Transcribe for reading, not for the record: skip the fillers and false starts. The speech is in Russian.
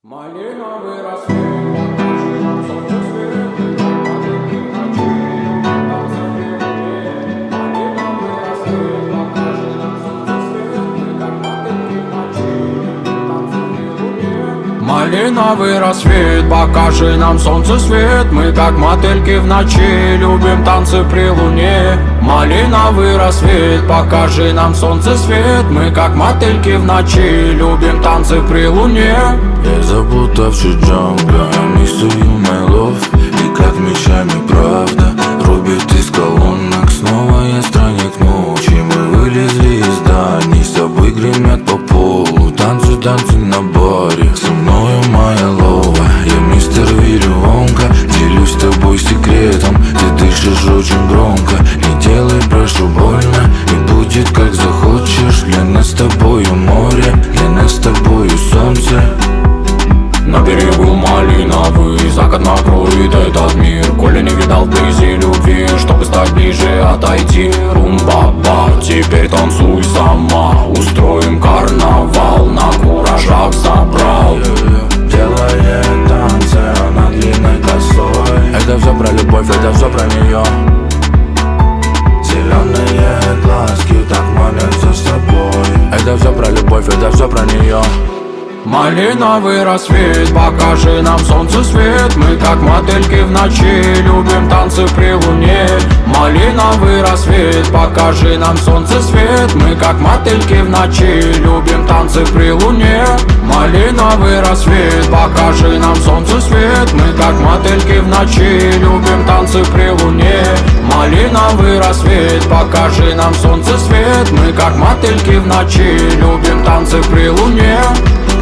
Малиновый рассвет, покажи нам солнце свет, мотыльки в ночи, танцы в луне. Малиновый рассвет, покажи нам солнце свет, мы как мотыльки в ночи, танцы в луне. Малиновый рассвет, покажи нам солнце свет, мы как мотыльки в ночи, любим танцы при луне. Малиновый рассвет, покажи нам солнце свет, мы как мотыльки в ночи, любим танцы при луне. Я заплутавший джангла, I miss you, my love. И как мечами правда рубит из колонок. Снова я странник ночи, мы вылезли из зданий. С тобой гремят по полу танцы, танцы на баре. Со мною моя лова, я мистер Веревонка. Делюсь с тобой секретом, ты дышишь очень громко. Не делай, прошу, больно, и будет как захочешь. Для нас с тобою море, для нас с тобою солнце. На берегу малиновый, закат накроет этот мир. Коли не видал вблизи любви, чтобы стать ближе, отойти. Румба-ба, теперь танцуй сама. Устроим карнавал, на куражах забрал. Делает танцы, она длинной косой. Это все про любовь, это все про нее. Зеленые глазки так молятся с собой. Это все про любовь, это все про нее. Малиновый рассвет, покажи нам солнце свет, мы как мотыльки в ночи, любим танцы при луне. Малиновый рассвет, покажи нам солнце свет, мы как мотыльки в ночи, любим танцы при луне. Малиновый рассвет, покажи нам солнце свет, мы как мотыльки в ночи, любим танцы при луне. Малиновый рассвет, покажи нам солнце свет, мы как мотыльки в ночи, любим танцы при луне.